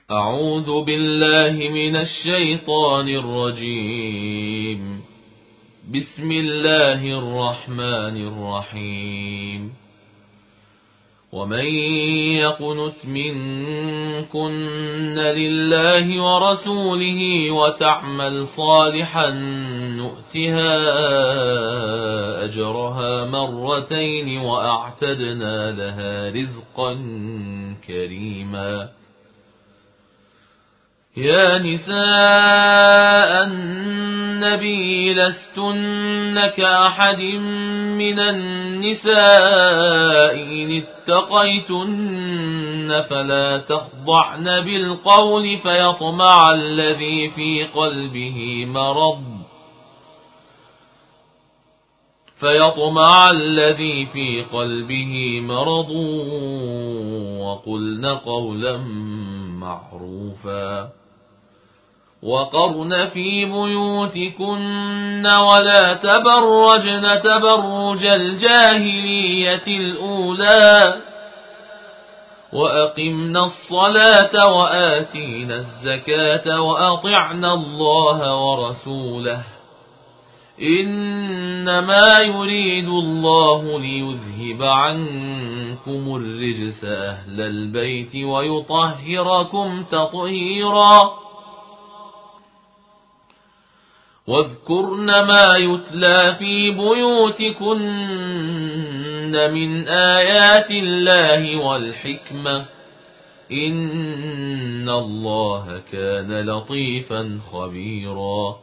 أعوذ بالله من الشيطان الرجيم. بسم الله الرحمن الرحيم. ومن يقنت منكن لله ورسوله وتعمل صالحا نؤتها أجرها مرتين وأعتدنا لها رزقا كريما. يا نساء النبي لستن كأحد من النساء إن اتقيتن فلا تخضعن بالقول فيطمع الذي في قلبه مرض وقلن قولا معروفا. وقرن في بيوتكن ولا تبرجن تبرج الجاهلية الأولى وأقمنا الصلاة وآتينا الزكاة وأطعنا الله ورسوله إنما يريد الله ليذهب عنكم الرجس أهل البيت ويطهركم تطهيرا. واذكرن ما يتلى في بيوتكن من آيات الله والحكمة إن الله كان لطيفا خبيرا.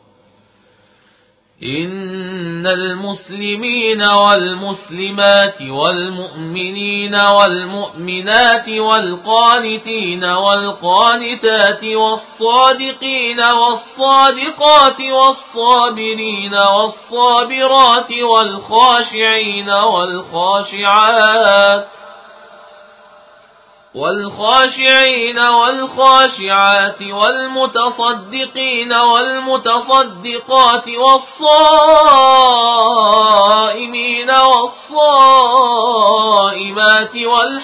إن المسلمين والمسلمات والمؤمنين والمؤمنات والقانتين والقانتات والصادقين والصادقات والصابرين والصابرات والخاشعين والخاشعات والمتصدقين والمتصدقات والصائمين والصائمات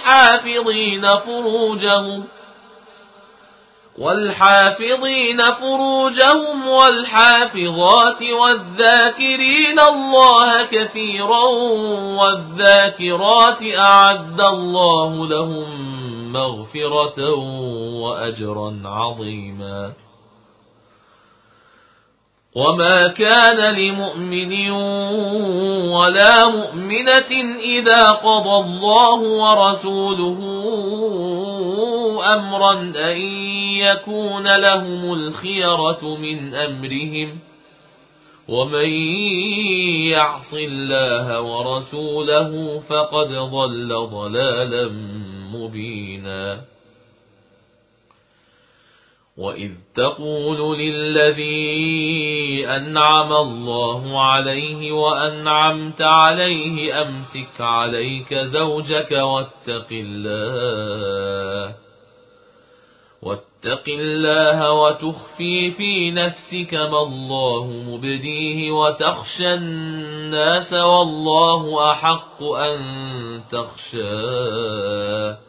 والحافظين فروجهم والحافظات والذاكرين الله كثيرا والذاكرات أعد الله لهم مغفرة وأجرا عظيما. وما كان لمؤمن ولا مؤمنة إذا قضى الله ورسوله أمرا أن يكون لهم الخيرة من أمرهم ومن يعص الله ورسوله فقد ضل ضلالا مبينا. وإذ تقول للذي أنعم الله عليه وأنعمت عليه أمسك عليك زوجك واتق الله وتخفي في نفسك ما الله مبديه وتخشى الناس والله أحق أن تخشاه.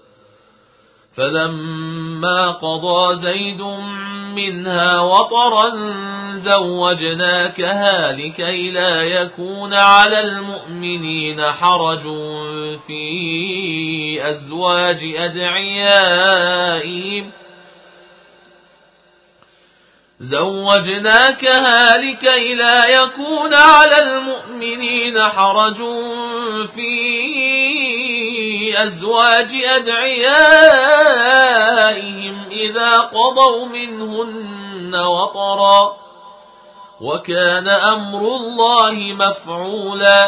فلما قضى زيد منها وطرا زوجناكها لكي لا يكون على المؤمنين حرج في أزواج أدعيائهم إذا قضوا منهن وطرا وكان أمر الله مفعولا.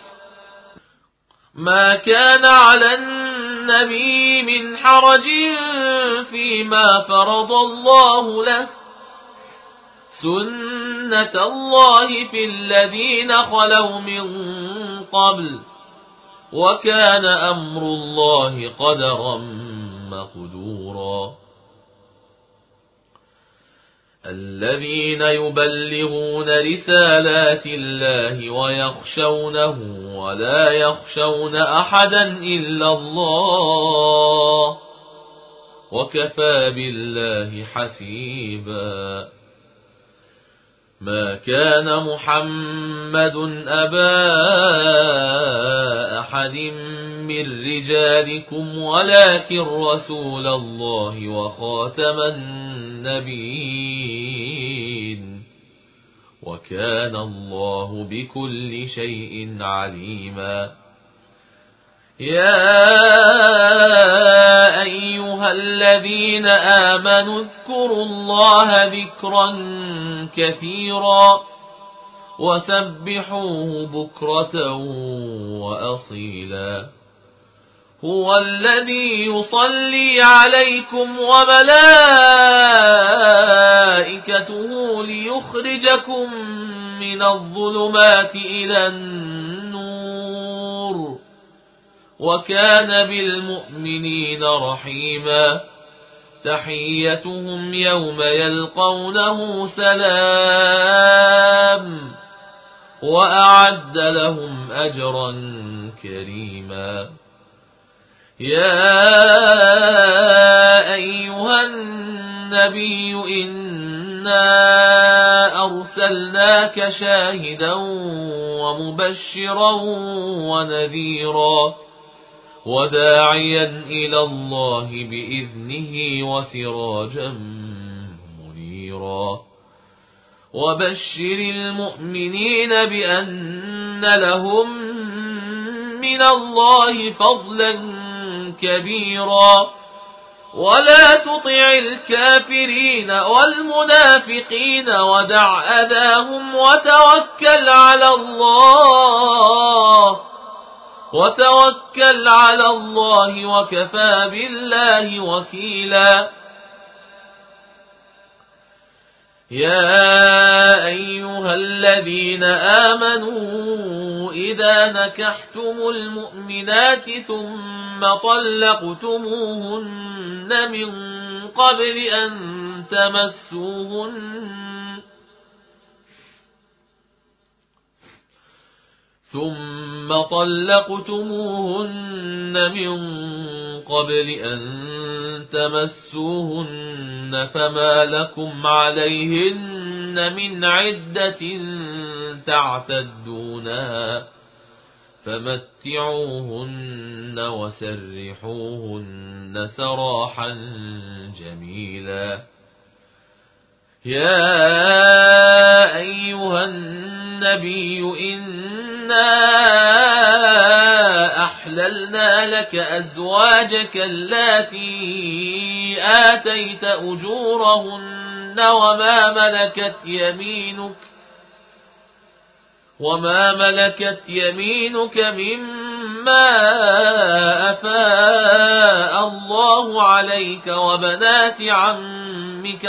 ما كان على النبي من حرج فيما فرض الله له سنة الله في الذين خلوا من قبل وكان أمر الله قدرا مقدورا. الذين يبلغون رسالات الله ويخشونه ولا يخشون أحدا إلا الله وكفى بالله حسيبا. ما كان محمد أبا أحد من رجالكم ولكن رسول الله وخاتم النبيين، وكان الله بكل شيء عليما. يا أيها الذين آمنوا اذكروا الله ذكرا كثيرا وسبحوه بكرة وأصيلا. هو الذي يصلي عليكم وملائكته ليخرجكم من الظلمات إلى النور، وكان بالمؤمنين رحيما. تحيتهم يوم يلقونه سلام، وأعد لهم أجرا كريما. يا أيها النبي إنا أرسلناك شاهدا ومبشرا ونذيرا وداعيا إلى الله بإذنه وسراجا منيرا. وبشر المؤمنين بأن لهم من الله فضلا كبيرا، ولا تطع الكافرين والمنافقين ودع أذاهم وتوكل على الله وكفى بالله وكيلا. يا أيها الذين آمنوا إذا نكحتم المؤمنات ثم طلقتموهن من قبل أن تمسوهن فما لكم عليهن من عدة تعتدونها، فمتعوهن وسرحوهن سراحا جميلا. يا أيها النبي إنا أحللنا لك أزواجك اللاتي آتيت أجورهن وما ملكت يمينك مما أفاء الله عليك وبنات عمك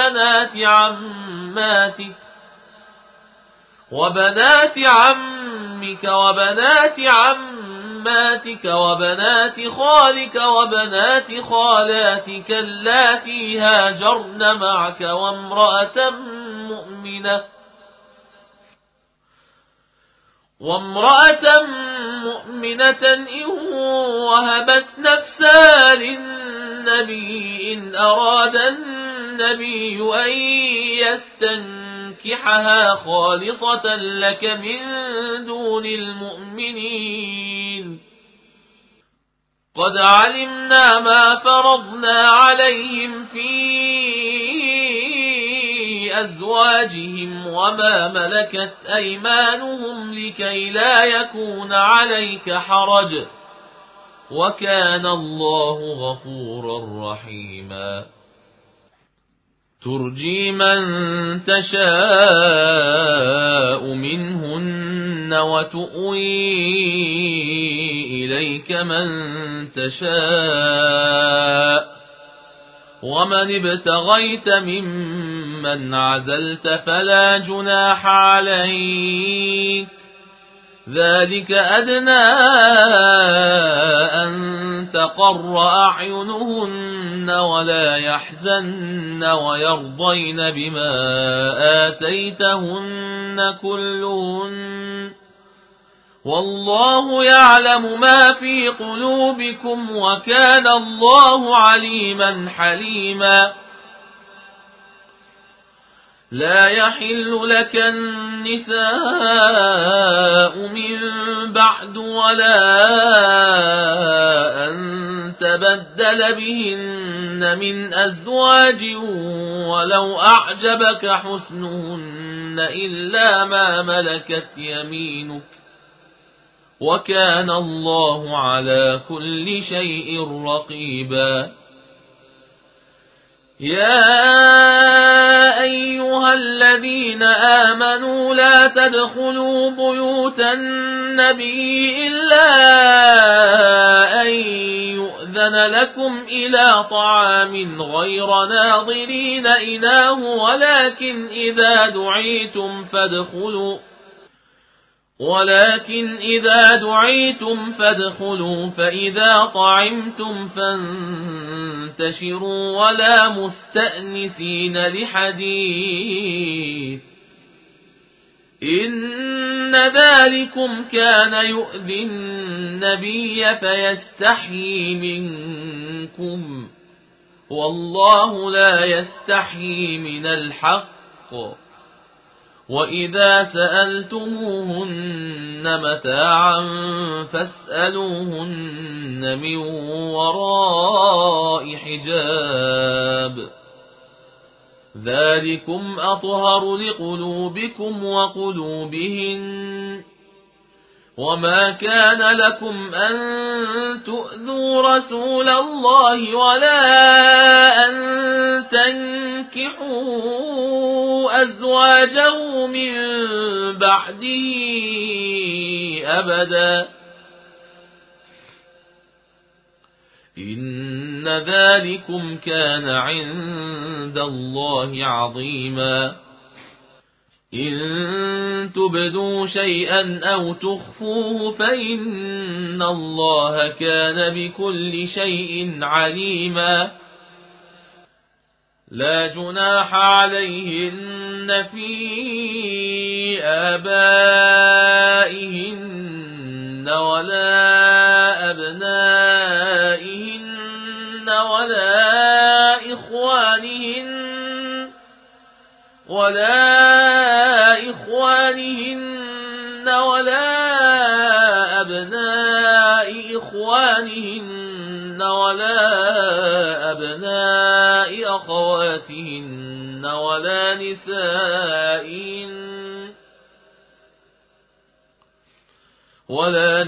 وبنات عماتك وبنات خالك وبنات خالاتك اللاتي هاجرن معك وامرأة مؤمنة إن وهبت نفسها للنبي إن أراد النبي أن يستنكحها خالصة لك من دون المؤمنين. قد علمنا ما فرضنا عليهم في أزواجهم وما ملكت أيمانهم لكي لا يكون عليك حرج، وكان الله غفورا رحيما. ترجي من تشاء منهن وتؤوي إليك من تشاء، ومن ابتغيت ممن عزلت فلا جناح عليك، ذلك أدنى أن تقر أعينهن ولا يحزن ويرضين بما آتيتهن كلهن، والله يعلم ما في قلوبكم وكان الله عليما حليما. لا يحل لك النساء من بعد ولا أن تبدل بهن من أزواج ولو أعجبك حسنهن إلا ما ملكت يمينك وكان الله على كل شيء رقيبا. يا أيها الذين آمنوا لا تدخلوا بيوت النبي إلا أن يؤذن لكم إلى طعام غير ناظرين إناه ولكن إذا دعيتم فادخلوا فإذا طعمتم فانتشروا ولا مستأنسين لحديث إن ذلكم كان يؤذي النبي فيستحيي منكم والله لا يستحيي من الحق. وإذا سألتموهن متاعا فاسألوهن من وراء حجاب ذلكم أطهر لقلوبكم وقلوبهن. وما كان لكم أن تؤذوا رسول الله ولا أن تنكحوا أزواجه من بعده أبدا إن ذلكم كان عند الله عظيما. إن تبدوا شيئا أو تخفوه فإن الله كان بكل شيء عليما. لا جناح عليهن في آبائهن ولا أبنائهن ولا إخوانهن ولا أبناء إخوانهن ولا أبناء أخواتهن ولا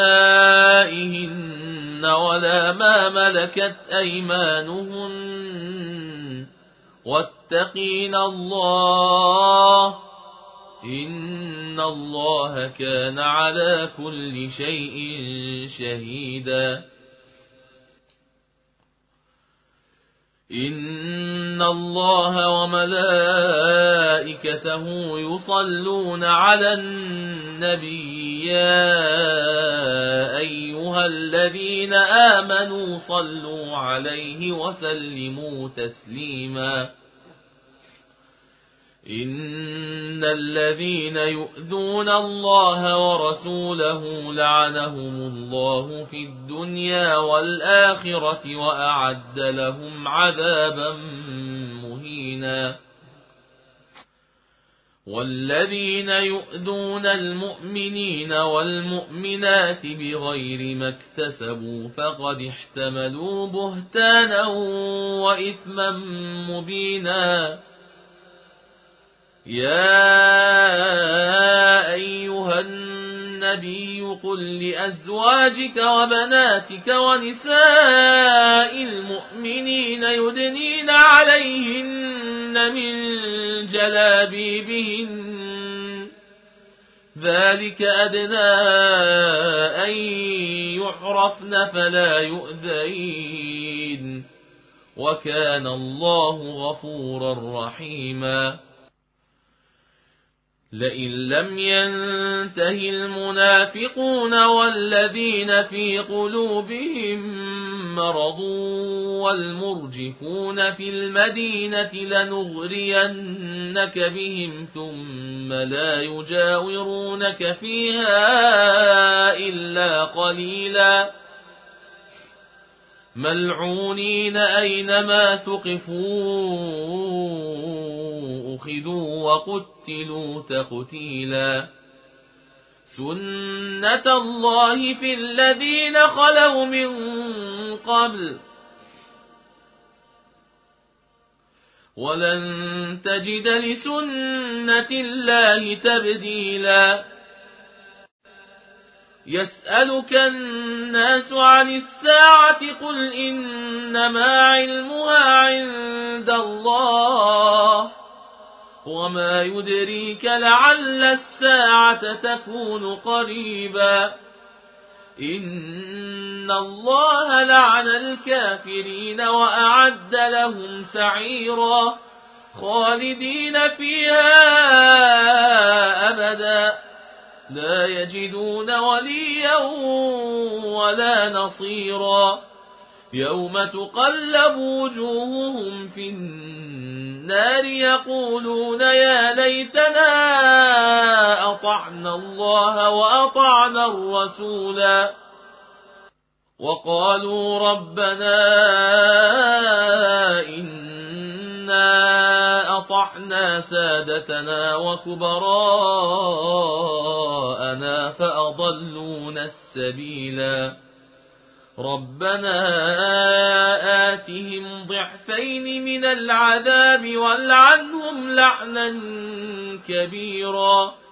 نسائهن ولا ما ملكت أيمانهن واتقين الله إن الله كان على كل شيء شهيدا. إن الله وملائكته يصلون على النبي يا أيها الذين آمنوا صلوا عليه وسلموا تسليما. إن الذين يؤذون الله ورسوله لعنهم الله في الدنيا والآخرة وأعد لهم عذابا مهينا. والذين يؤذون المؤمنين والمؤمنات بغير ما اكتسبوا فقد احتملوا بهتانا وإثما مبينا. يا أيها النبي قل لأزواجك وبناتك ونساء المؤمنين يدنين عليهن من جلابيبهن ذلك أدنى أن يعرفن فلا يؤذين وكان الله غفورا رحيما. لئن لم ينته المنافقون والذين في قلوبهم مرض والمرجفون في المدينة لنغرينك بهم ثم لا يجاورونك فيها إلا قليلا ملعونين أينما ثقفوا أخذوا وقتلوا تقتيلا سنة الله في الذين خلوا من قبل ولن تجد لسنة الله تبديلا يسألك الناس عن الساعة قل إنما علمها عند الله وما يدريك لعل الساعة تكون قريبا إن الله لعن الكافرين وأعد لهم سعيرا خالدين فيها أبدا لا يجدون وليا ولا نصيرا يوم تقلب وجوههم في النار يقولون يا ليتنا أطعنا الله وأطعنا الرسولا وقالوا ربنا إنا أطعنا سادتنا وكبراءنا فأضلونا السبيلا ربنا آتهم ضعفين من العذاب والعنهم لعنا كبيرا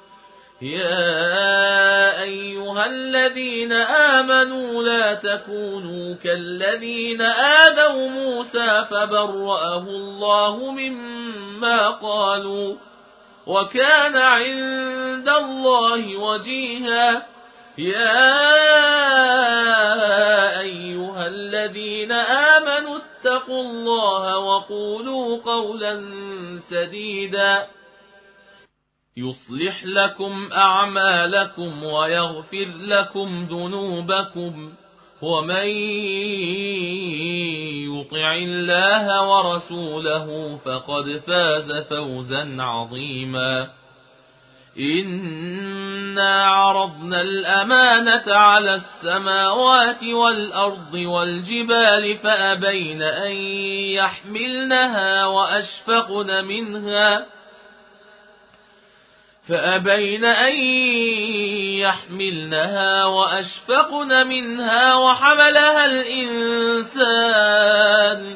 يا أيها الذين آمنوا لا تكونوا كالذين آذوا موسى فبرأه الله مما قالوا وكان عند الله وجيها يا أيها الذين آمنوا اتقوا الله وقولوا قولا سديدا يصلح لكم أعمالكم ويغفر لكم ذنوبكم ومن يطع الله ورسوله فقد فاز فوزا عظيما إنا عرضنا الأمانة على السماوات والأرض والجبال فأبين أن يحملنها وأشفقن منها وحملها الإنسان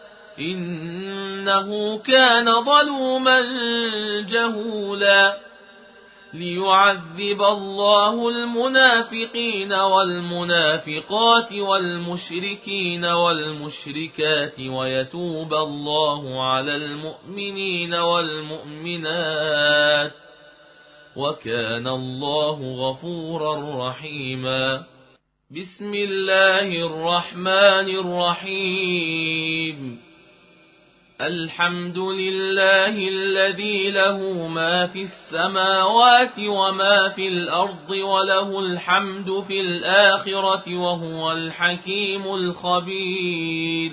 إنه كان ظلوما جهولا ليعذب الله المنافقين والمنافقات والمشركين والمشركات ويتوب الله على المؤمنين والمؤمنات وكان الله غفورا رحيما بسم الله الرحمن الرحيم الحمد لله الذي له ما في السماوات وما في الأرض وله الحمد في الآخرة وهو الحكيم الخبير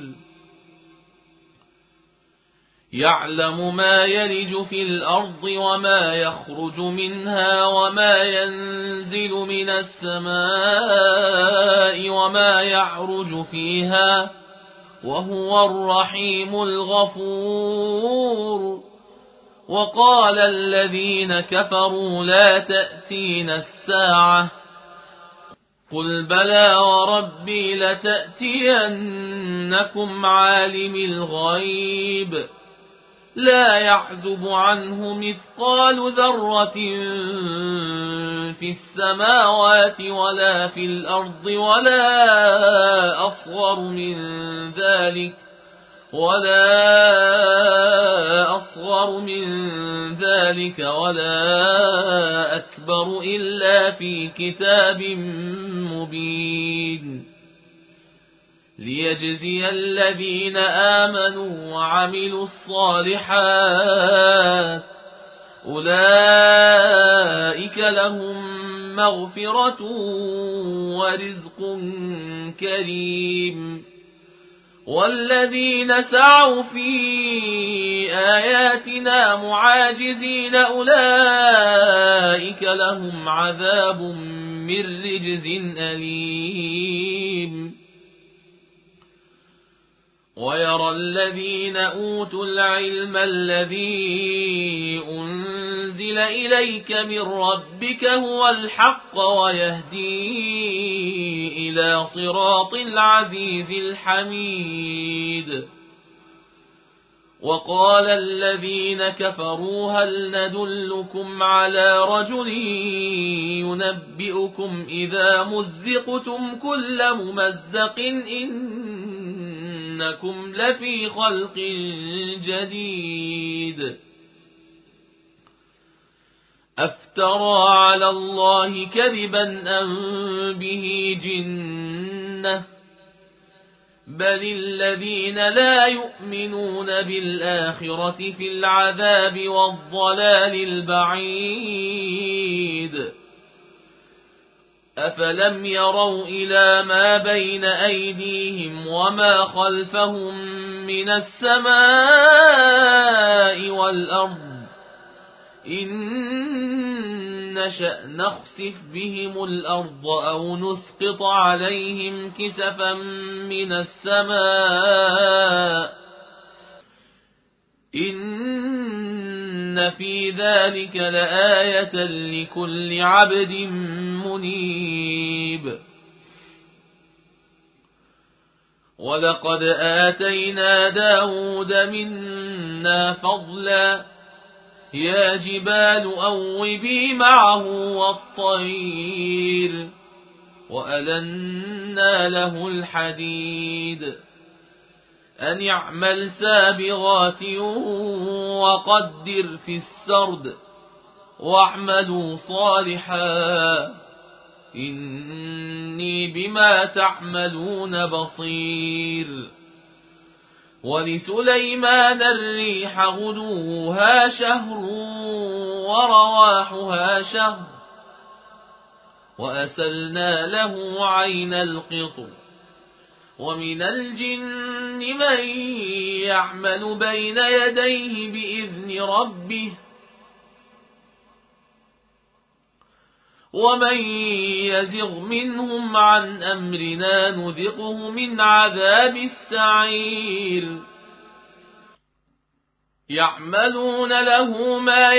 يعلم ما يلج في الأرض وما يخرج منها وما ينزل من السماء وما يعرج فيها وهو الرحيم الغفور وقال الذين كفروا لا تأتينا الساعة قل بلى وربي لتأتينكم عالم الغيب لا يعزب عنه مثقال ذرة في السماوات ولا في الأرض ولا أصغر من ذلك ولا أكبر إلا في كتاب مبين ليجزي الذين آمنوا وعملوا الصالحات أولئك لهم مغفرة ورزق كريم والذين سعوا في آياتنا معاجزين أولئك لهم عذاب من رجز أليم. ويرى الذين أوتوا العلم الذي أنزل إليك من ربك هو الحق ويهدي إلى صراط العزيز الحميد. وقال الذين كفروا هل ندلكم على رجل ينبئكم إذا مزقتم كل ممزق إنكم لفي خلق جديد. أفترى على الله كذبا أم به جنة بل الذين لا يؤمنون بالآخرة في العذاب والضلال البعيد. أفلم يروا إلى ما بين أيديهم وما خلفهم من السماء والأرض إن نشأ نخسف بهم الأرض أو نسقط عليهم كسفا من السماء إن في ذلك لآية لكل عبد منيب. ولقد آتينا داود منا فضلا يا جبال أوبي معه والطير وألنا له الحديد أن يعمل سابغات وقدر في السرد واعملوا صالحا إني بما تعملون بصير. ولسليمان الريح غدوها شهر ورواحها شهر وأسلنا له عين القطر ومن الجن من يعمل بين يديه بإذن ربه ومن يزغ منهم عن أمرنا نذقه من عذاب السعير. يعملون له ما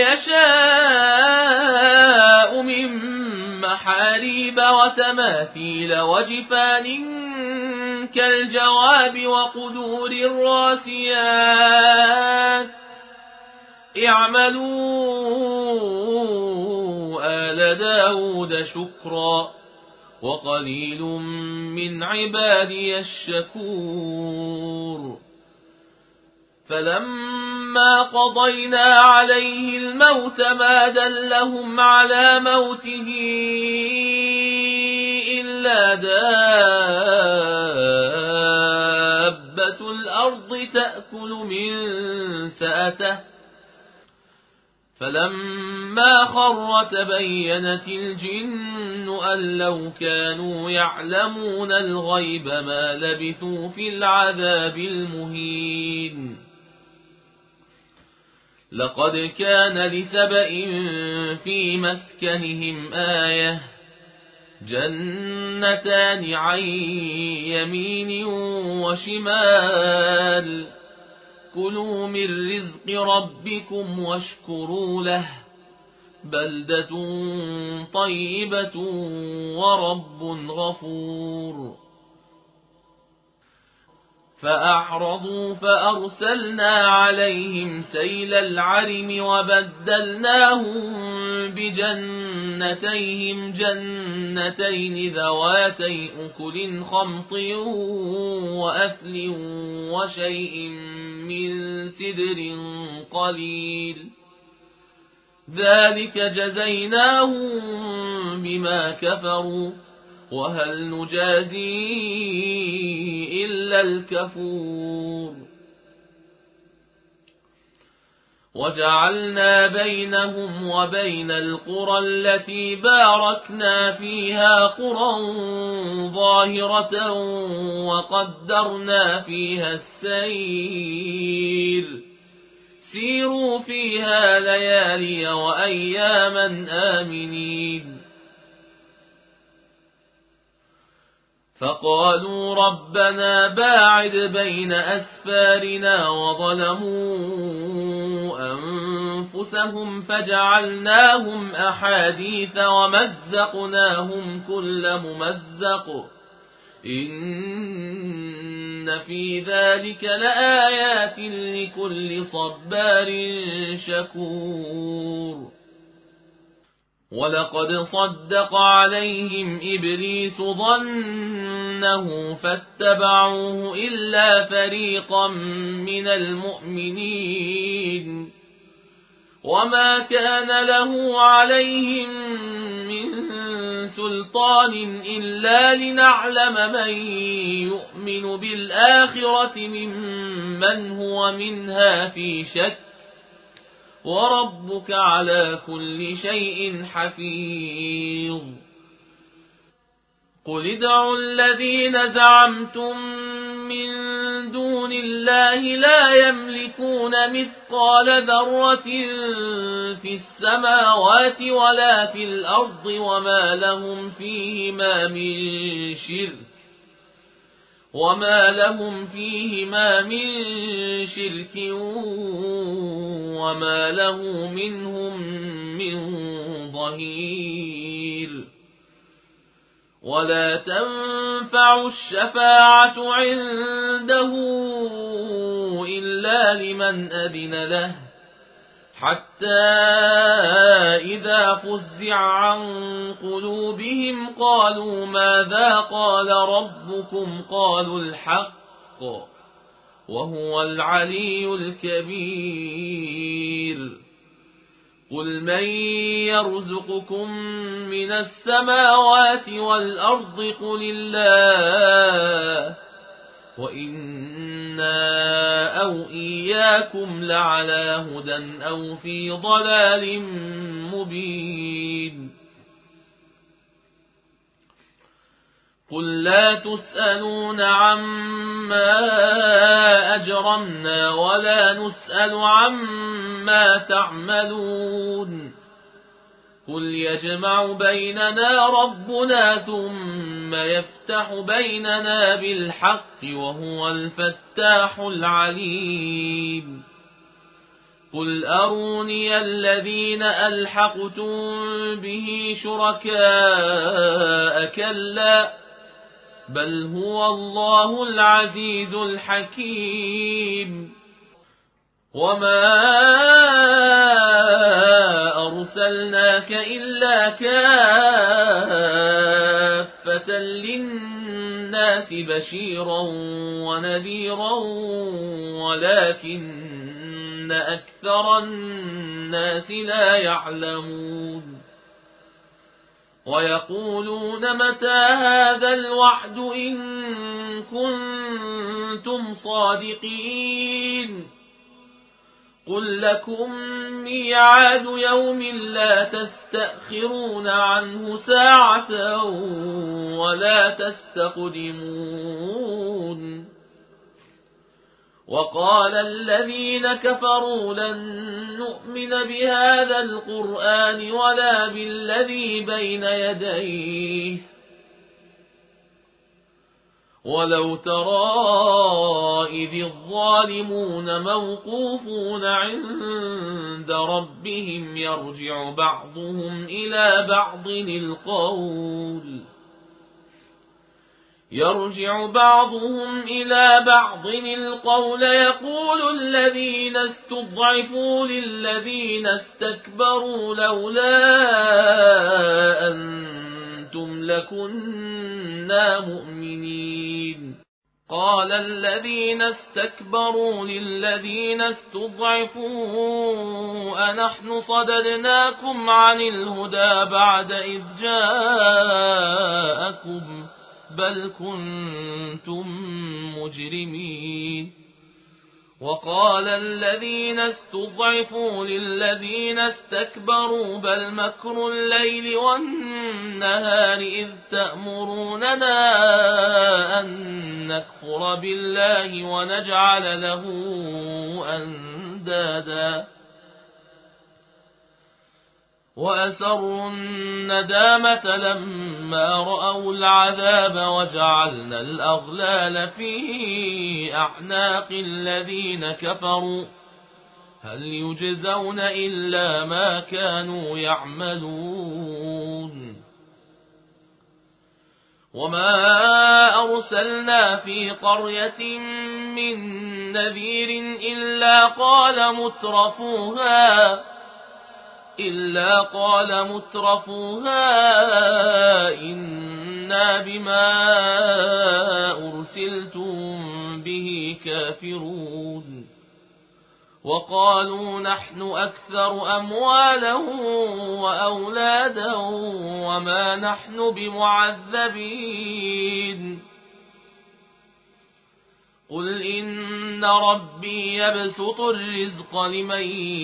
يشاء من محاريب وتماثيل وجفان كالجواب وقدور الراسيات اعملوا آل داود شكرا وقليل من عبادي الشكور. فلما قضينا عليه الموت ما دلهم على موته إلا دابة الأرض تأكل من سأته فلما خر تبينت الجن أن لو كانوا يعلمون الغيب ما لبثوا في العذاب المهين. لقد كان لسبإ في مسكنهم آية جنتان عن يمين وشمال كلوا من رزق ربكم واشكروا له بلدة طيبة ورب غفور. فأعرضوا فأرسلنا عليهم سيل العرم وبدلناهم بجنتيهم جنتين ذواتي أكل خمط وأثل وشيء من سدر قليل ذلك جزيناهم بما كفروا وهل نجازي إلا الكفور. وجعلنا بينهم وبين القرى التي باركنا فيها قرى ظاهرة وقدرنا فيها السير سيروا فيها ليالي وأياما آمنين فقالوا ربنا باعد بين أسفارنا وظلموا أنفسهم فجعلناهم أحاديث ومزقناهم كل ممزق إن في ذلك لآيات لكل صبار شكور ولقد صدق عليهم إبليس ظنه فاتبعوه إلا فريقا من المؤمنين وما كان له عليهم من سلطان إلا لنعلم من يؤمن بالآخرة ممن هو منها في شك وربك على كل شيء حفيظ قل ادعوا الذين زعمتم من دون الله لا يملكون مثقال ذرة في السماوات ولا في الأرض وما لهم فيهما من شرك وما له منهم من ظهير ولا تنفع الشفاعة عنده إلا لمن أذن له حتى إذا فزع عن قلوبهم قالوا ماذا قال ربكم قالوا الحق وهو العلي الكبير قل من يرزقكم من السماوات والأرض قل الله وإنا أو إياكم لعلى هدى أو في ضلال مبين قل لا تسألون عما أجرمنا ولا نسأل عما تعملون قل يجمع بيننا ربنا ثم يفتح بيننا بالحق وهو الفتاح العليم قل أروني الذين ألحقتم به شركاء كلا بل هو الله العزيز الحكيم وما أرسلناك إلا كافة للناس بشيرا ونذيرا ولكن أكثر الناس لا يعلمون ويقولون متى هذا الوعد إن كنتم صادقين قل لكم ميعاد يوم لا تستأخرون عنه ساعة ولا تستقدمون وقال الذين كفروا لن نؤمن بهذا القرآن ولا بالذي بين يديه ولو ترى إذ الظالمون موقوفون عند ربهم يرجع بعضهم إلى بعض القول يقول الذين استضعفوا للذين استكبروا لولا أنتم لكنا مؤمنين قال الذين استكبروا للذين استضعفوا أنحن صددناكم عن الهدى بعد إذ جاءكم بل كنتم مجرمين وقال الذين استضعفوا للذين استكبروا بل مكر الليل والنهار إذ تأمروننا أن نكفر بالله ونجعل له أندادا وأسروا الندامة لما رأوا العذاب وجعلنا الأغلال في أعناق الذين كفروا هل يجزون إلا ما كانوا يعملون وما أرسلنا في قرية من نذير إلا قال مترفوها إنا بما أرسلتم به كافرون وقالوا نحن أكثر أموالا وأولادا وما نحن بمعذبين قل إن ربي يبسط الرزق لمن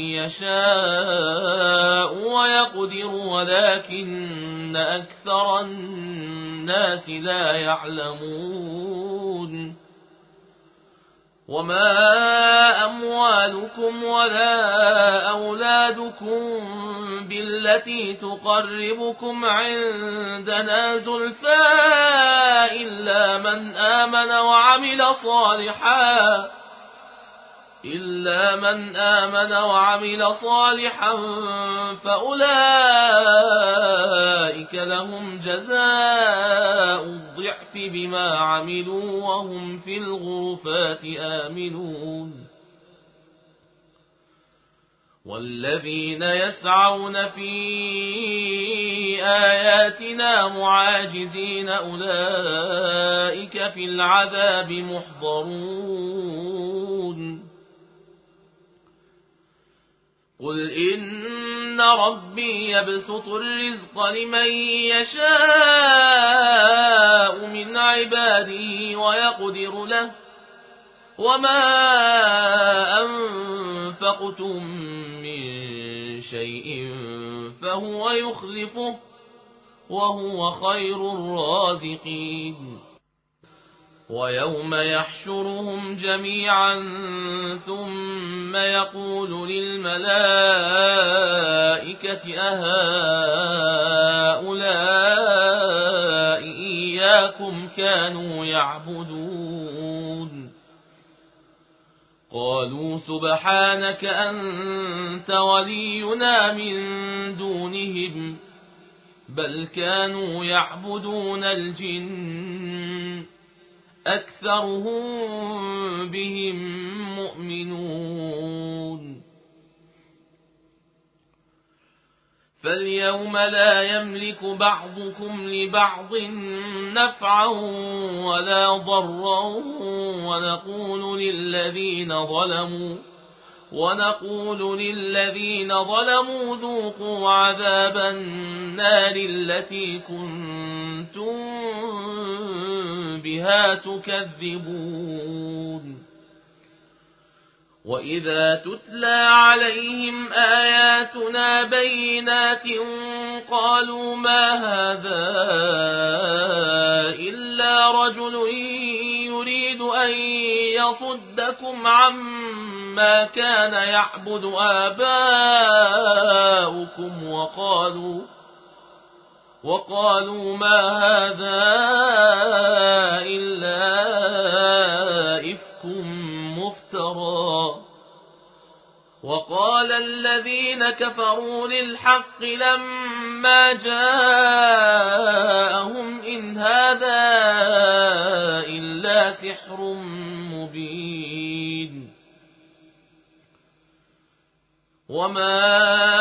يشاء ويقدر ولكن أكثر الناس لا يعلمون وما أموالكم ولا أولادكم بالتي تقربكم عندنا زلفى إلا من آمن وعمل صالحا فأولئك لهم جزاء الضعف بما عملوا وهم في الغرفات آمنون والذين يسعون في آياتنا معاجزين أولئك في العذاب محضرون قل إن ربي يبسط الرزق لمن يشاء من عباده ويقدر له وما أنفقتم من شيء فهو يخلفه وهو خير الرازقين ويوم يحشرهم جميعا ثم يقول للملائكة أهؤلاء إياكم كانوا يعبدون قالوا سبحانك أنت ولينا من دونهم بل كانوا يعبدون الجن أكثرهم بهم مؤمنون فاليوم لا يملك بعضكم لبعض نفعا ولا ضرا ونقول للذين ظلموا ذوقوا عذاب النار التي كنتم بها تكذبون وإذا تتلى عليهم آياتنا بينات قالوا ما هذا إلا رجل يريد أن يصدكم عما كان يعبد آباؤكم وقالوا ما هذا إلا إفك مفترى وقال الذين كفروا للحق لما جاءهم إن هذا إلا سحر مبين وما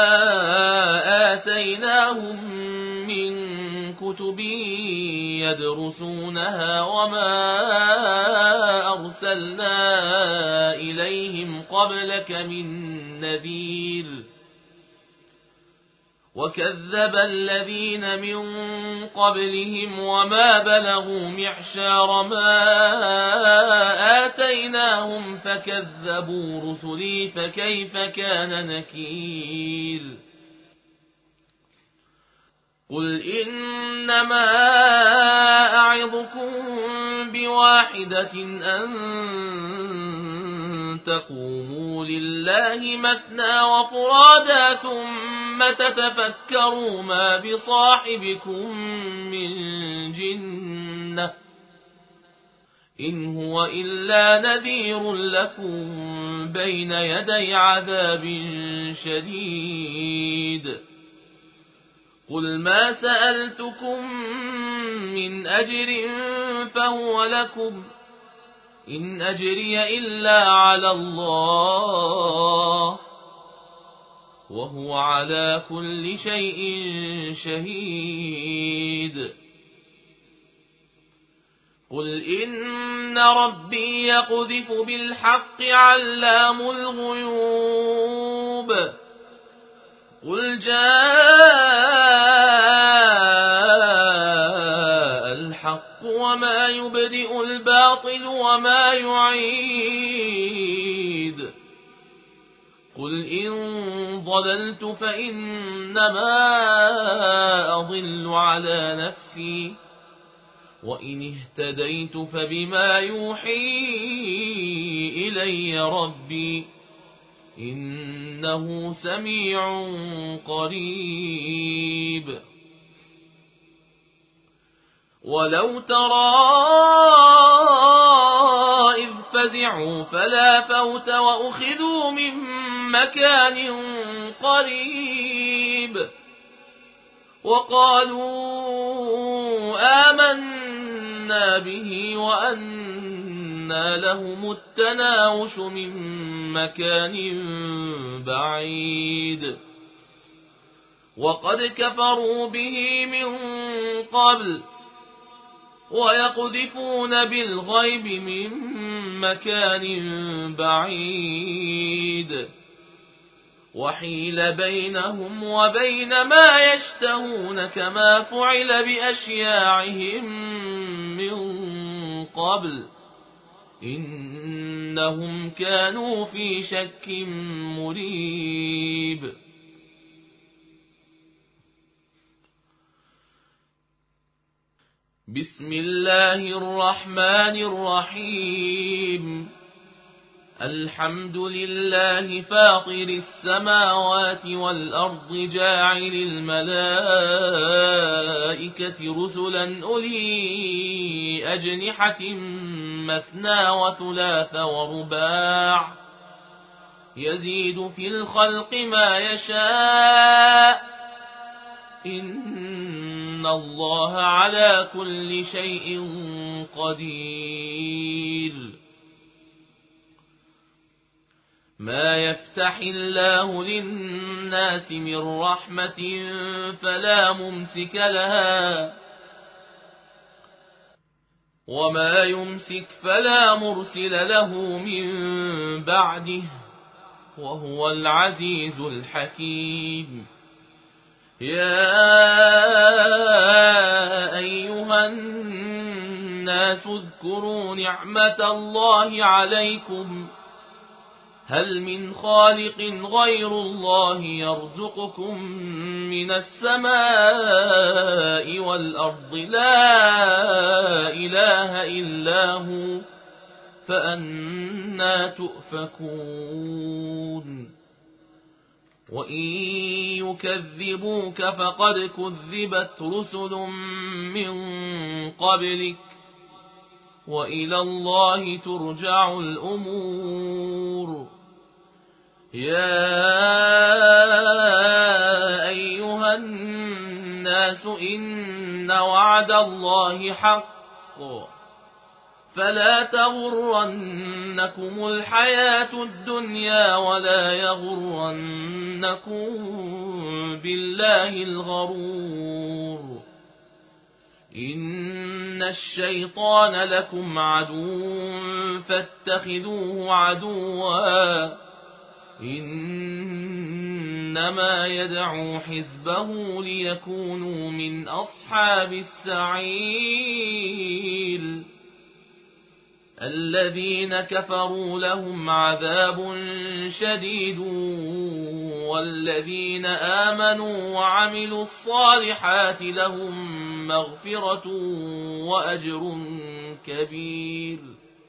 آتيناهم من كتب يدرسونها وما أرسلنا إليهم قبلك من نذير وكذب الذين من قبلهم وما بلغوا معشار ما آتيناهم فكذبوا رسلي فكيف كان نكير قل إنما أعظكم بواحدة أن تقوموا لله مثنى وفرادا ثم تتفكروا ما بصاحبكم من جنة إن هو إلا نذير لكم بين يدي عذاب شديد قل ما سألتكم من أجر فهو لكم إن أجري إلا على الله وهو على كل شيء شهيد قل إن ربي يقذف بالحق علام الغيوب قل جاء الحق وما يبدئ الباطل وما يعيد قل إن ضللت فإنما أضل على نفسي وإن اهتديت فبما يوحي إلي ربي إنه سميع قريب ولو ترى إذ فزعوا فلا فوت وأخذوا من مكان قريب وقالوا آمنا به وأنى لهم التناوش من مكان بعيد وقد كفروا به من قبل ويقذفون بالغيب من مكان بعيد وحيل بينهم وبين ما يشتهون كما فعل بأشياعهم من قبل إنهم كانوا في شك مريب بسم الله الرحمن الرحيم الحمد لله فاطر السماوات والأرض جاعل الملائكة رسلا أولي أجنحة مثنى وثلاث ورباع يزيد في الخلق ما يشاء إن الله على كل شيء قدير ما يفتح الله للناس من رحمة فلا ممسك لها وما يمسك فلا مرسل له من بعده وهو العزيز الحكيم يا أيها الناس اذكروا نعمة الله عليكم هل من خالق غير الله يرزقكم من السماء والأرض لا إله إلا هو فأنى تؤفكون وإن يكذبوك فقد كذبت رسل من قبلك وإلى الله ترجع الأمور يا أيها الناس إن وعد الله حق فلا تغرنكم الحياة الدنيا ولا يغرنكم بالله الغرور إن الشيطان لكم عدو فاتخذوه عدوا إنما يدعو حزبه ليكونوا من أصحاب السعير الذين كفروا لهم عذاب شديد والذين آمنوا وعملوا الصالحات لهم مغفرة وأجر كبير.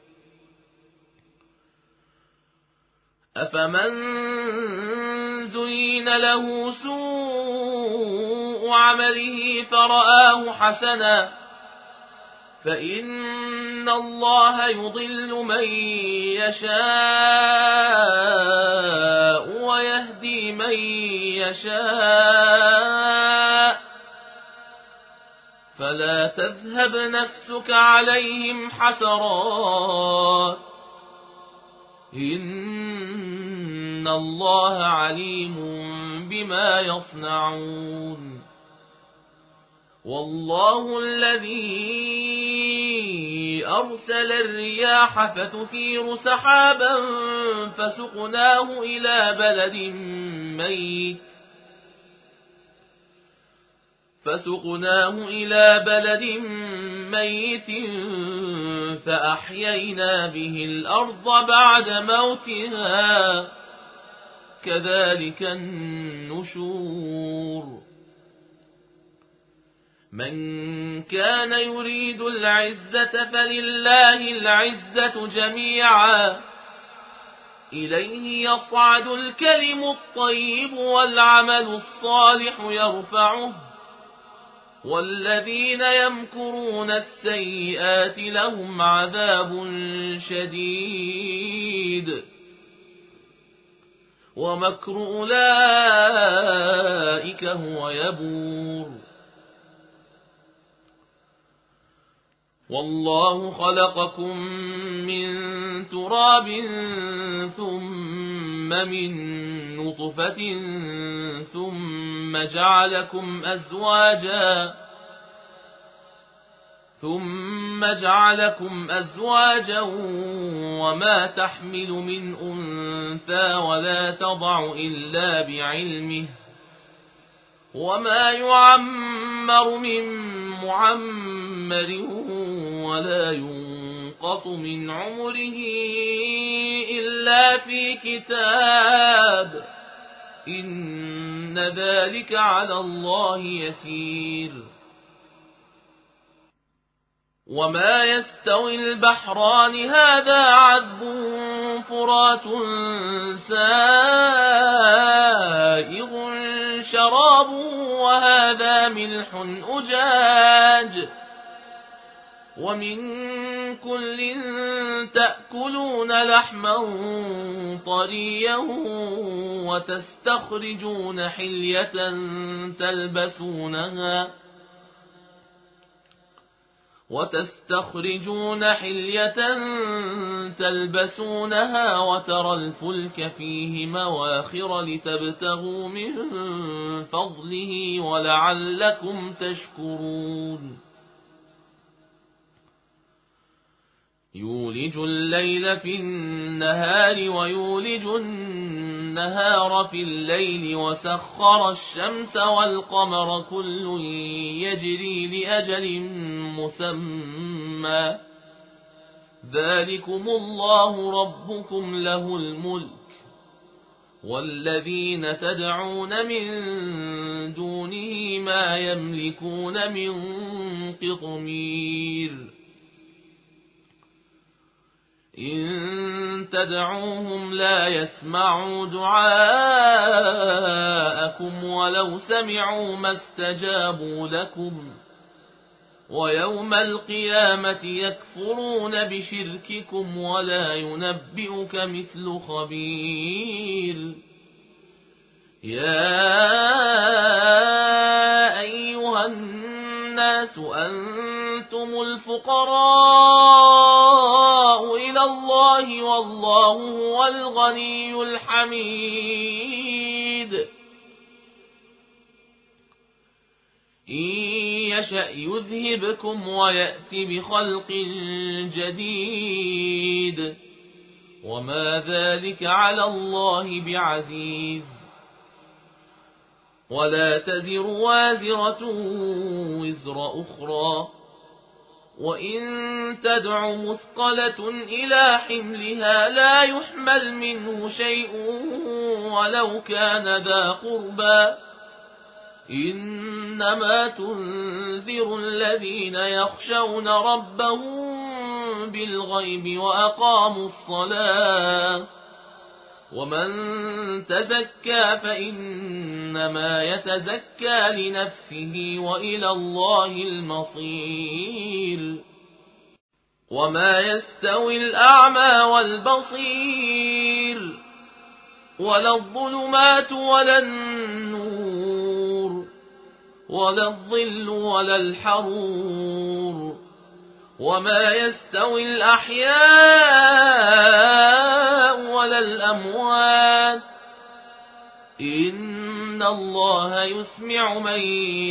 أفمن زين له سوء عمله فرآه حسنا فإن الله يضل من يشاء ويهدي من يشاء فلا تذهب نفسك عليهم حسرات إن الله عليم بما يصنعون. والله الذي أرسل الرياح فتثير سحابا فسقناه إلى بلد ميت فأحيينا به الأرض بعد موتها كذلك النشور. من كان يريد العزة فلله العزة جميعا إليه يصعد الكلم الطيب والعمل الصالح يرفعه والذين يمكرون السيئات لهم عذاب شديد ومكر أولئك هو يبور. والله خلقكم من تراب ثم من نطفة ثم جعلكم أزواجا وما تحمل من أنثى ولا تضع إلا بعلمه وما يعمر من معمر ولا ينقص من عمره إلا في كتاب إن ذلك على الله يسير. وما يستوي البحران هذا عذب فرات سائغ شرابه وهذا ملح أجاج ومن كل تأكلون لحما طريا وتستخرجون حلية تلبسونها وترى الفلك فيه مواخر لتبتغوا من فضله ولعلكم تشكرون. يولج الليل في النهار ويولج النهار في الليل وسخر الشمس والقمر كل يجري لأجل مسمى ذلكم الله ربكم له الملك والذين تدعون من دونه ما يملكون من قطمير. إن تدعوهم لا يسمعوا دعاءكم ولو سمعوا ما استجابوا لكم ويوم القيامة يكفرون بشرككم ولا ينبئك مثل خبير. يا أيها الناس أنتم الفقراء إلى الله والله هو الغني الحميد. إن يشأ يذهبكم ويأت بخلق جديد وما ذلك على الله بعزيز. ولا تزر وازرة وزر أخرى، وإن تدع مثقلة إلى حملها لا يحمل منه شيء ولو كان ذا قربى، إنما تنذر الذين يخشون ربهم بالغيب وأقاموا الصلاة، ومن تزكى فإنما يتزكى لنفسه وإلى الله المصير. وما يستوي الأعمى والبصير ولا الظلمات ولا النور ولا الظل ولا الحرور، وما يستوي الأحياء ولا الأموات، إن الله يسمع من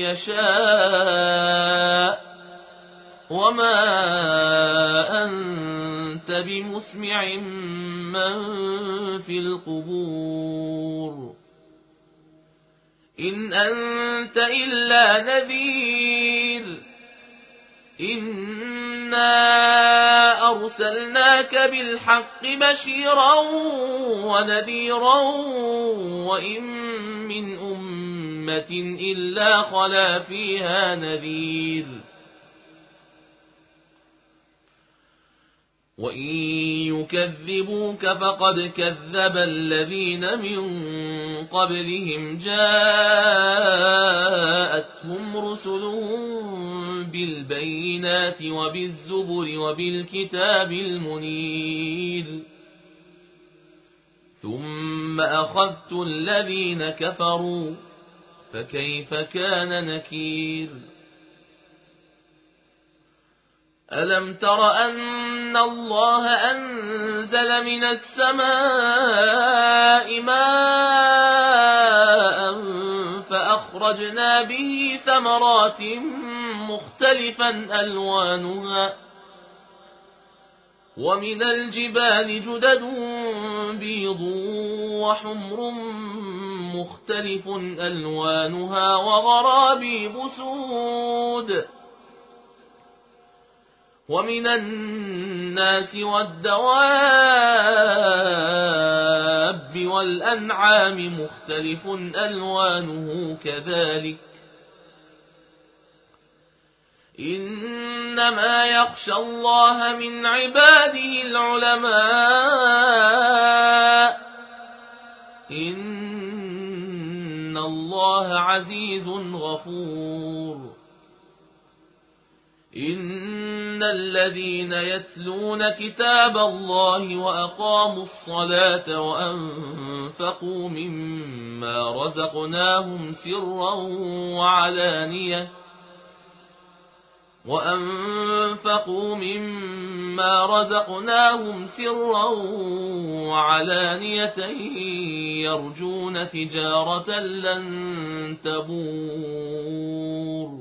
يشاء وما أنت بمسمع من في القبور، إن أنت إلا نذير، إنا أرسلناك بالحق بشيرا ونذيرا، وإن من أمة إلا خلا فيها نذير، وإن يكذبوك فقد كذب الذين من قبلهم جاءتهم رسلهم بالبينات وبالزبر وبالكتاب المنير، ثم أخذت الذين كفروا فكيف كان نكير. ألم تر أن الله أنزل من السماء ماء فأخرجنا به ثمرات مختلفا ألوانها، ومن الجبال جدد بيض وحمر مختلف ألوانها وغرابيب سود، ومن الناس والدواب والأنعام مختلف ألوانه كذلك، إنما يخشى الله من عباده العلماء، إن الله عزيز غفور. إن الذين يتلون كتاب الله وأقاموا الصلاة وأنفقوا مما رزقناهم سرا وعلانية يرجون تجارة لن تبور،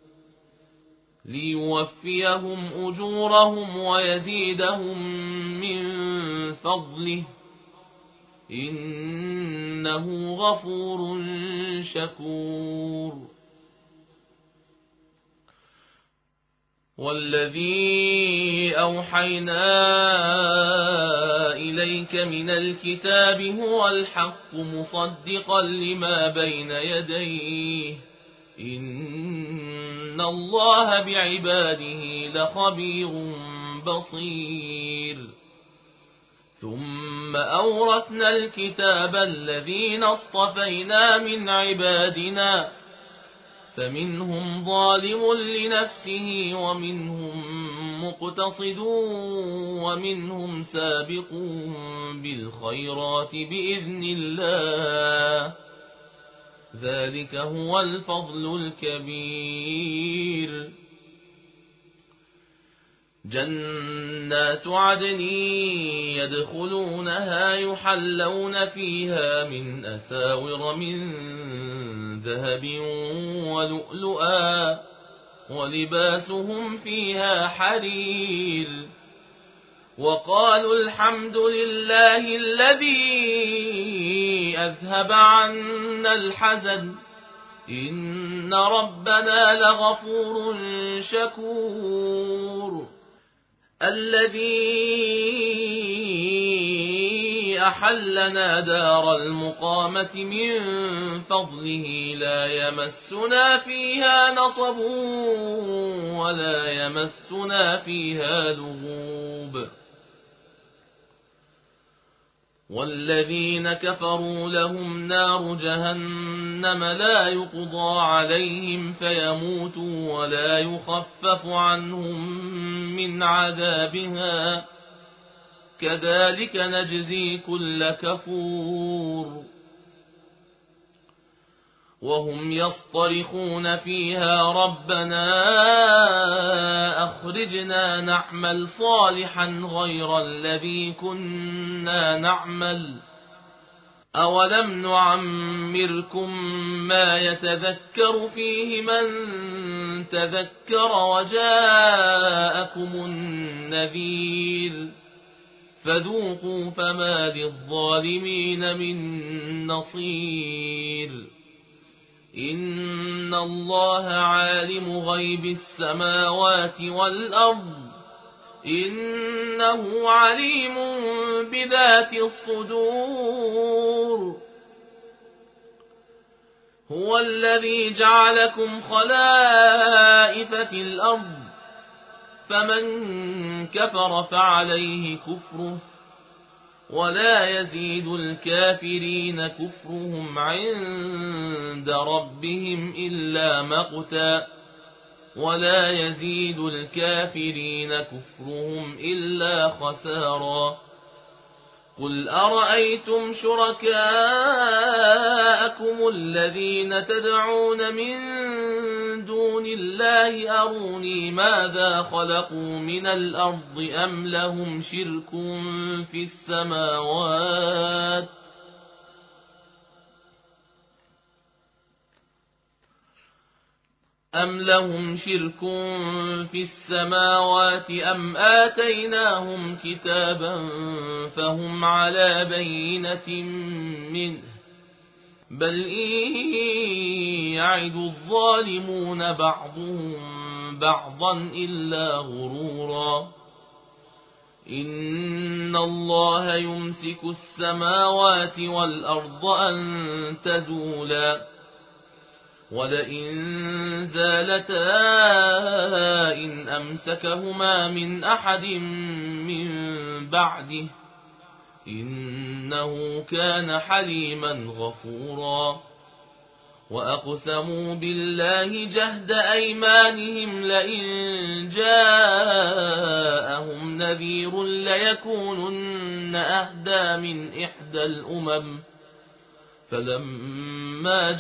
ليوفيهم أجورهم ويزيدهم من فضله، إنه غفور شكور. والذي أوحينا إليك من الكتاب هو الحق مصدقا لما بين يديه، إن الله بعباده لخبير بصير. ثم أورثنا الكتاب الذين اصطفينا من عبادنا، فمنهم ظالم لنفسه ومنهم مقتصد ومنهم سابق بالخيرات بإذن الله، ذلك هو الفضل الكبير. جنات عدن يدخلونها يحلون فيها من أساور من ذهب ولؤلؤا ولباسهم فيها حرير، وقالوا الحمد لله الذي أذهب عنا الحزن إن ربنا لغفور شكور الذي أحلنا دار المقامة من فضله لا يمسنا فيها نصب ولا يمسنا فيها لغوب والذين كفروا لهم نار جهنم لا يقضى عليهم فيموتوا ولا يخفف عنهم من عذابها كذلك نجزي كل كفور وهم يصطرخون فيها ربنا أخرجنا نعمل صالحا غير الذي كنا نعمل أولم نعمركم ما يتذكر فيه من تذكر وجاءكم النذير فذوقوا فما للظالمين من نصير إن الله عالم غيب السماوات والأرض إنه عليم بذات الصدور هو الذي جعلكم خلائف في الأرض فمن كفر فعليه كفره ولا يزيد الكافرين كفرهم عند ربهم إلا مقتا ولا يزيد الكافرين كفرهم إلا خسارا قل أرأيتم شركاءكم الذين تدعون من دون الله أروني ماذا خلقوا من الأرض أم لهم شرك في السماوات أم آتيناهم كتابا فهم على بينة منه بل إن يعد الظالمون بعضهم بعضا إلا غرورا إن الله يمسك السماوات والأرض أن تزولا ولئن زالتا إن أمسكهما من أحد من بعده إنه كان حليما غفورا وأقسموا بالله جهد أيمانهم لئن جاءهم نذير ليكونن أهدى من إحدى الأمم فلما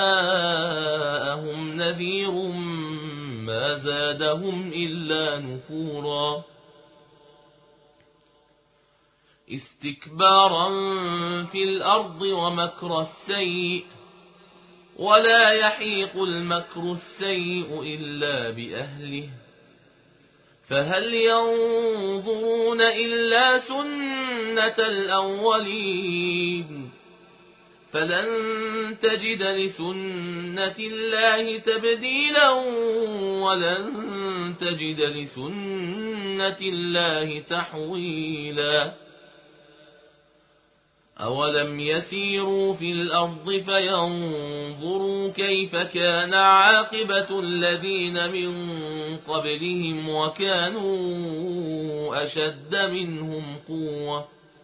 جاءهم نذير ما زادهم إلا نفورا استكبارا في الأرض ومكر السيء ولا يحيق المكر السيء إلا بأهله فهل ينظرون إلا سنة الأولين فلن تجد لسنة الله تبديلا ولن تجد لسنة الله تحويلا أولم يسيروا في الأرض فينظروا كيف كان عاقبة الذين من قبلهم وكانوا أشد منهم قوة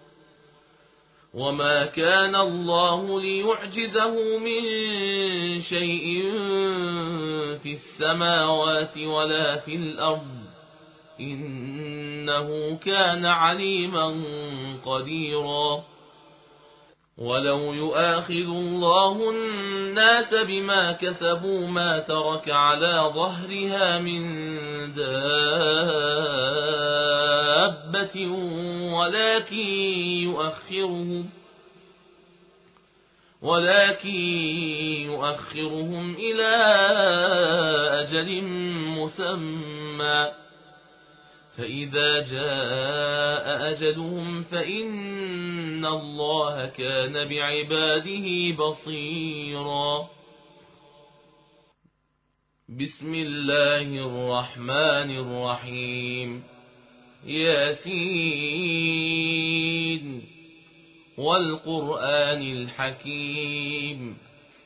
وما كان الله ليعجزه من شيء في السماوات ولا في الأرض إنه كان عليما قديرا ولو يؤاخذ الله الناس بما كسبوا ما ترك على ظهرها من دابة ولكن يؤخرهم إلى أجل مسمى فإذا جاء أجلهم فإن الله كان بعباده بصيرا بسم الله الرحمن الرحيم ياسين والقرآن الحكيم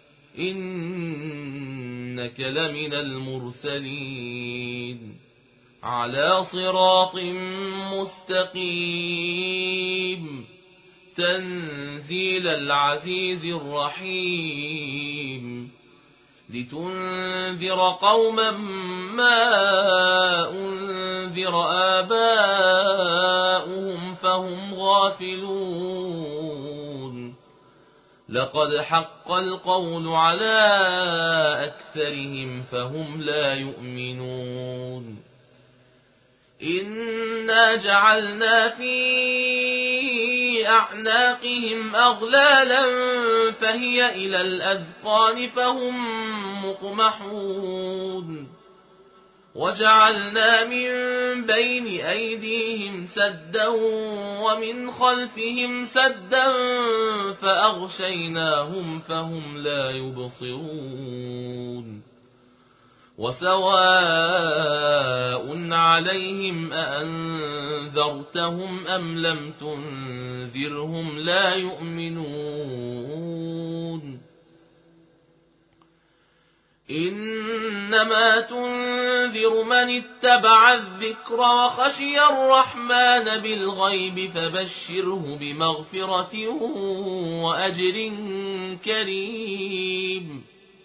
إنك لمن المرسلين على صراط مستقيم تنزيل العزيز الرحيم لتنذر قوما ما أنذر آباؤهم فهم غافلون لقد حق القول على أكثرهم فهم لا يؤمنون إنا جعلنا في أعناقهم أغلالا فهي إلى الأذقان فهم مقمحون وجعلنا من بين أيديهم سدا ومن خلفهم سدا فأغشيناهم فهم لا يبصرون وسواء عليهم أأنذرتهم أم لم تنذرهم لا يؤمنون إنما تنذر من اتبع الذكر وخشي الرحمن بالغيب فبشره بمغفرة وأجر كريم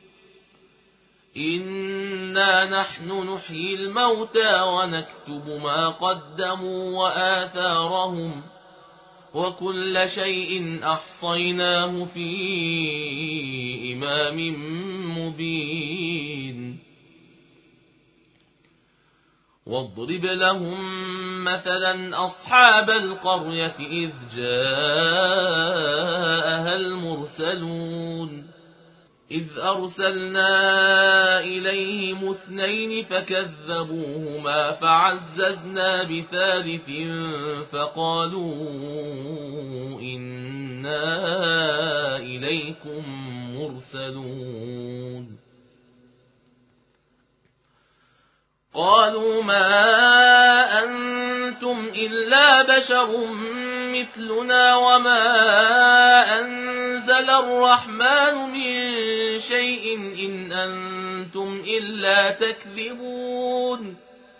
إنا نحن نحيي الموتى ونكتب ما قدموا وآثارهم وكل شيء أحصيناه في إمام مبين واضرب لهم مثلا أصحاب القرية إذ جاءها المرسلون إذ أرسلنا إليهم 2 فكذبوهما فعززنا بثالث فقالوا إنا إليكم مرسلون قالوا ما أنتم إلا بشر مثلنا وما أنزل الرحمن من شيء إن أنتم إلا تكذبون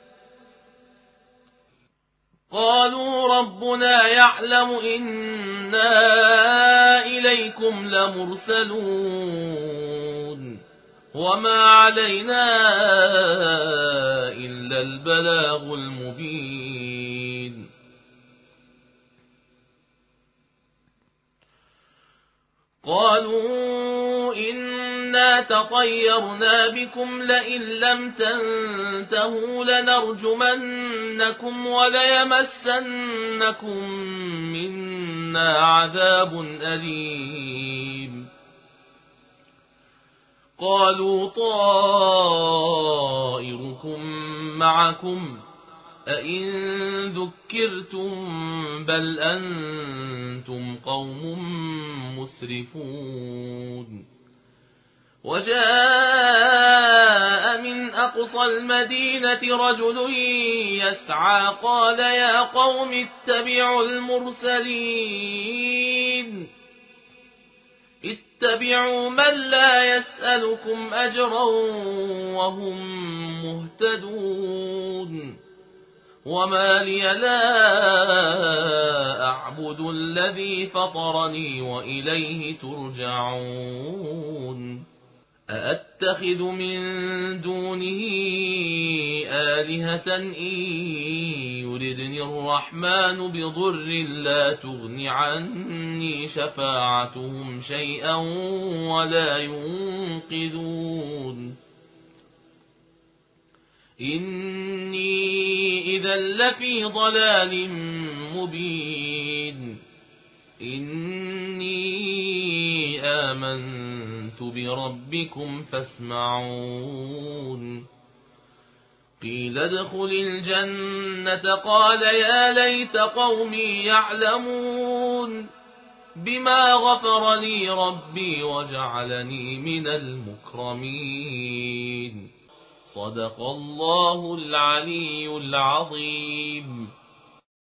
قالوا ربنا يعلم إنا إليكم لمرسلون وما علينا إلا البلاغ المبين قالوا إنا تطيرنا بكم لئن لم تنتهوا لنرجمنكم وليمسنكم منا عذاب أليم قالوا طائركم معكم أئن ذكرتم بل أنتم قوم مسرفون وجاء من أقصى المدينة رجل يسعى قال يا قوم اتبعوا المرسلين اتبعوا من لا يسألكم أجرا وهم مهتدون وما لي لا أعبد الذي فطرني وإليه ترجعون أأتخذ من دونه آلهة إن يردني الرحمن بضر لا تغن عني شفاعتهم شيئا ولا ينقذون إني إذا لفي ضلال مبين إني آمنت بربكم فاسمعون قيل ادخل الجنة قال يا ليت قومي يعلمون بما غفر لي ربي وجعلني من المكرمين صدق الله العلي العظيم.